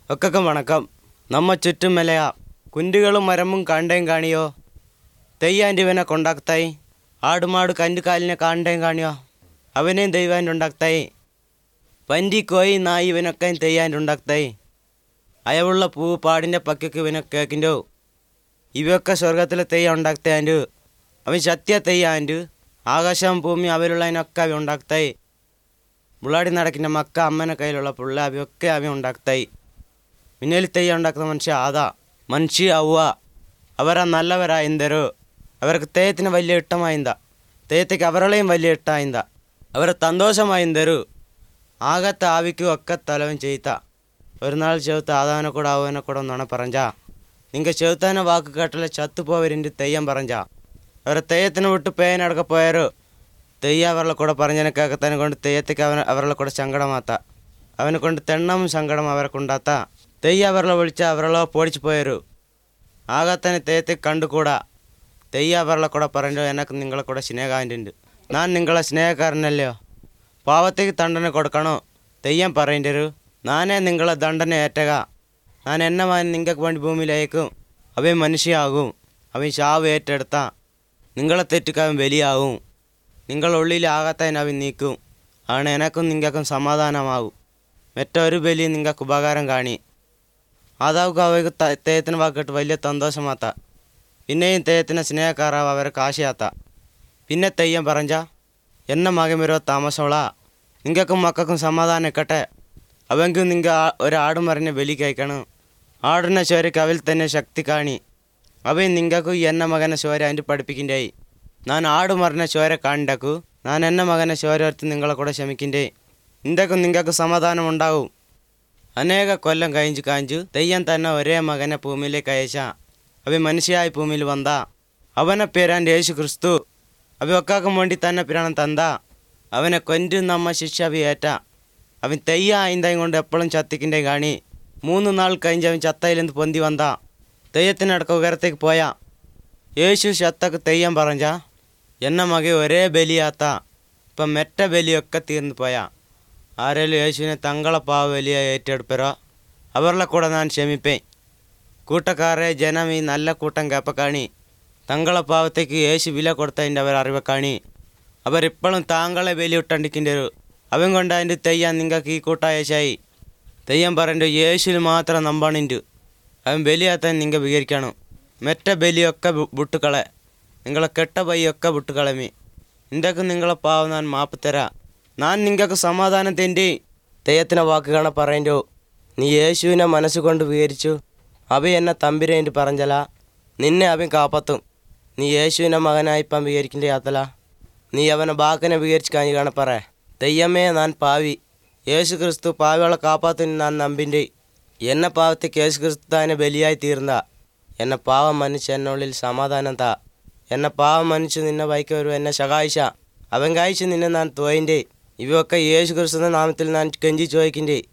ഒക്കൊക്കെ വണക്കം. നമ്മ ചുറ്റും മെലയാ കുണ്ടുകളും മരമും കാണ്ടേം കാണിയോ. തെയ്യാൻ്റെ ഇവനെ കൊണ്ടാക്തായി. ആടുമാട് കണ്ടുകാലിനെ കാണ്ടേം കാണിയോ. അവനെയും ദൈവാൻ്റെ ഉണ്ടാക്തായി. പന്റി കോയി നായി ഇവനൊക്കെ തെയ്യാൻ്റെ ഉണ്ടാക്തായി. അയവുള്ള പൂവ് പാടിൻ്റെ പക്കക്ക് ഇവനൊക്കെ കേൾക്കിൻ്റോ. ഇവയൊക്കെ സ്വർഗത്തിലെ തെയ്യം ഉണ്ടാക്താൻ്റെ. അവൻ സത്യ തെയ്യാൻ്റെ. ആകാശം ഭൂമി അവരുള്ളതിനൊക്കെ അവ ഉണ്ടാക്തായി. മുള്ളാടി നടക്കുന്ന മക്ക അമ്മനെ കയ്യിലുള്ള പുള്ള അവയൊക്കെ അവ ഉണ്ടാക്തായി. മിന്നലി തെയ്യം ഉണ്ടാക്കുന്ന മനുഷ്യ ആദാ മനുഷ്യ അവ്വ. അവരാ നല്ലവരായെന്തരോ. അവർക്ക് തെയ്യത്തിന് വലിയ ഇഷ്ടമായിന്താ. തെയ്യത്തേക്ക് അവരുടെയും വലിയ ഇഷ്ടമായിന്താ. അവരെ സന്തോഷമായിന്തരു. ആകത്തെ ആവിക്കും ഒക്കെ തലവൻ ചെയ്ത. ഒരു നാൾ ചെവുത്ത ആദാവനെ കൂടെ അവനെ കൂടെ ഒന്നാണ് പറഞ്ഞാ. നിങ്ങൾ ചെവുത്താനെ വാക്ക് കേട്ടല്ലേ ചത്തുപോവരിൻ്റെ തെയ്യം പറഞ്ഞാ. അവരെ തെയ്യത്തിന് വിട്ട് പേനടക്ക പോയാരോ. തെയ്യ അവരുടെ കൂടെ പറഞ്ഞതിനെ കേൾക്കത്തനെ കൊണ്ട് തെയ്യത്തേക്ക് അവരുടെ കൂടെ സങ്കടമാത്ത. അവനെ കൊണ്ട് തെണ്ണവും സങ്കടം അവരെ കൊണ്ടാത്ത. തെയ്യ അവരെ വിളിച്ച അവരെ പൊടിച്ചു പോയരു. ആകത്തനെ തെയ്യത്തേക്ക് കണ്ടുകൂടാ. തെയ്യ അവരുടെ കൂടെ പറഞ്ഞോ, എനക്ക് നിങ്ങളെ കൂടെ സ്നേഹമുണ്ട്. ഞാൻ നിങ്ങളെ സ്നേഹക്കാരനല്ലയോ. പാവത്തേക്ക് ദണ്ഡന കൊടുക്കണോ. തെയ്യം പറയേണ്ടരു. ഞാനേ നിങ്ങളെ ദണ്ഡന ഏറ്റക. ഞാൻ എന്നെ മാൻ നിങ്ങൾക്ക് വേണ്ടി ഭൂമിയിലേക്കും. അവൻ മനുഷ്യയാകും. അവൻ ശാവ് ഏറ്റെടുത്ത. നിങ്ങളെ തെറ്റുക്കവൻ ബലിയാവും. നിങ്ങളുള്ളിൽ ആകത്തതിന് അവൻ നീക്കും. ആണ് എനക്കും നിങ്ങൾക്കും സമാധാനമാകും. മറ്റൊരു ബലി നിങ്ങൾക്ക് ഉപകാരം കാണി. അതാവുക അവർക്ക് തെയ്യത്തിന് വാക്കിട്ട് വലിയ സന്തോഷമാത്ത. പിന്നെയും തെയ്യത്തിന് സ്നേഹക്കാരാവ് അവരെ കാശിയാത്ത. പിന്നെ തെയ്യം പറഞ്ഞ, എന്നെ മകൻ വരോ താമസമുള്ള. നിങ്ങൾക്കും മക്കൾക്കും സമാധാനം ഇക്കട്ടെ. അവെങ്കിൽ നിങ്ങൾ ഒരാടുമറിനെ ബലി കഴിക്കണം. ആടിനെ ചോരയ്ക്ക് അവൽ തന്നെ ശക്തി കാണി. അവൻ നിങ്ങൾക്കും എന്നെ മകനെ ചോര അതിൻ്റെ പഠിപ്പിക്കണ്ടേ. ഞാൻ ആടുമറിനെ ചോര കാണിണ്ടാക്കൂ. ഞാൻ എന്നെ മകനെ ചോര ഓർത്ത് നിങ്ങളെ കൂടെ ക്ഷമിക്കണ്ടേ. നിൻ്റെക്കും നിങ്ങൾക്ക് സമാധാനം ഉണ്ടാവും. അനേക കൊല്ലം കാഞ്ചു തെയ്യം തന്നെ ഒരേ മകനെ ഭൂമിയിലേക്ക് അയച്ച. അവൻ മനുഷ്യയായി ഭൂമിയിൽ വന്ന. അവനെ പേരാൻ്റെ യേശു ക്രിസ്തു. അവ ഒക്കാക്കും വേണ്ടി തന്നെ പിരാണം തന്ത. അവനെ കൊഞ്ചും നമ്മ ശിക്ഷ ഏറ്റ. അവൻ തെയ്യ അയിന്തായും കൊണ്ട് എപ്പോഴും ചത്തിക്കിൻ്റെ കാണി. 3 നാൾ കഴിഞ്ഞ് അവൻ ചത്തയിലെന്ന് പൊന്തി വന്ന. തെയ്യത്തിനടക്കം ഉയരത്തേക്ക് പോയാ. യേശു ശത്തക്ക് തെയ്യം പറഞ്ഞ, എന്നെ മക ഒരേ ബലിയാത്ത. ഇപ്പം മെറ്റ ബലിയൊക്കെ തീർന്നു പോയാ. ആരെങ്കിലും യേശുവിനെ തങ്ങളെ പാവ ബലിയ ഏറ്റെടുപ്പരോ അവരുടെ കൂടെ ഞാൻ ക്ഷമിപ്പേ. കൂട്ടക്കാരെ ജനം ഈ നല്ല കൂട്ടം കേപ്പക്കാണി. തങ്ങളെ പാവത്തേക്ക് യേശു വില കൊടുത്തതിൻ്റെ അവർ അറിവ് കാണി. അവരിപ്പോഴും താങ്കളെ ബലി ഇട്ടണ്ടിക്കിൻ്റെ ഒരു. അവൻ കൊണ്ട് അതിൻ്റെ തെയ്യാൻ നിങ്ങൾക്ക് ഈ കൂട്ടായേശായി. തെയ്യം പറയണ്ട യേശുവിൽ മാത്രം നമ്പാണിൻ്റെ. അവൻ ബലിയാത്താൻ നിങ്ങൾ വികരിക്കണം. മെറ്റ ബലിയൊക്കെ വിട്ടുകളെ. നിങ്ങളെ കെട്ട പയ്യൊക്കെ വിട്ടുകളമി. നിൻ്റെക്ക് നിങ്ങളെ പാവം ഞാൻ മാപ്പ് തരാ. ഞാൻ നിങ്ങൾക്ക് സമാധാനം തേണ്ടി. തെയ്യത്തിൻ്റെ വാക്കുകളെ പറയണ്ടോ. നീ യേശുവിനെ മനസ്സുകൊണ്ട് വികരിച്ചു. അവ എന്നെ തമ്പിരേൻ്റെ പറഞ്ഞല. നിന്നെ അവൻ കാപ്പത്തും. നീ യേശുവിനെ മകനായിപ്പം വികരിക്കേണ്ട യാത്തല. നീ അവനെ ബാക്കനെ വികരിച്ച് കഴിഞ്ഞ് കാണപ്പറേ. തെയ്യമേ ഞാൻ പാവി. യേശു ക്രിസ്തു പാവികളെ കാപ്പാത്തിന് ഞാൻ നമ്പിൻ്റെ. എന്നെ പാവത്തേക്ക് യേശു ക്രിസ്തു തന്നെ ബലിയായി തീർന്ന. എന്നെ പാവം മനുഷ്യ എന്നുള്ളിൽ സമാധാനം താ. എന്നെ പാവം മനുഷ്യ നിന്നെ വൈക്കവരും എന്നെ സഹായിച്ച. അവൻ കഴിച്ച് നിന്നെ ഞാൻ തോയിൻ്റെ. ഇവയൊക്കെ യേശു ക്രിസ്തുവിൻ്റെ നാമത്തിൽ ഞാൻ കെഞ്ചി ചോദിക്കണ്ടേ.